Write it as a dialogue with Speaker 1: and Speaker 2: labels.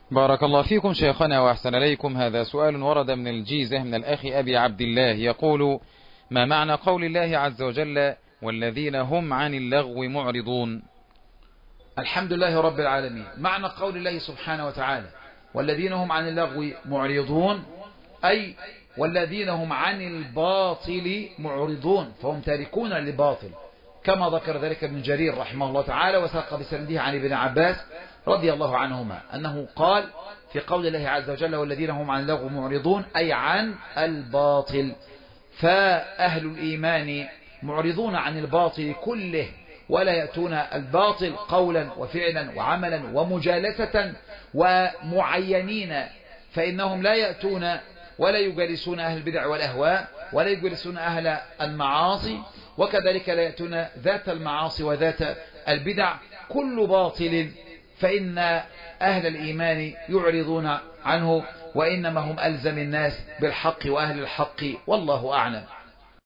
Speaker 1: بارك الله فيكم شيخنا وأحسن إليكم. هذا سؤال ورد من الجيزة من الأخ أبي عبد الله، يقول: ما معنى قول الله عز وجل: والذين هم عن اللغو معرضون؟
Speaker 2: الحمد لله رب العالمين. معنى قول الله سبحانه وتعالى: والذين هم عن اللغو معرضون، أي والذين هم عن الباطل معرضون، فهم تاركون للباطل، كما ذكر ذلك ابن جرير رحمه الله تعالى وساق بسنده عن ابن عباس رضي الله عنهما أنه قال في قول الله عز وجل: والذين هم عن اللغو معرضون، أي عن الباطل. فأهل الإيمان معرضون عن الباطل كله، ولا يأتون الباطل قولا وفعلا وعملا ومجالسة ومعينين، فإنهم لا يأتون ولا يجالسون أهل البدع والأهواء، ولا يجالسون أهل المعاصي، وكذلك لا يأتون ذات المعاصي وذات البدع. كل باطل فإن أهل الإيمان يعرضون عنه، وإنما هم ألزم الناس بالحق وأهل الحق، والله أعلم.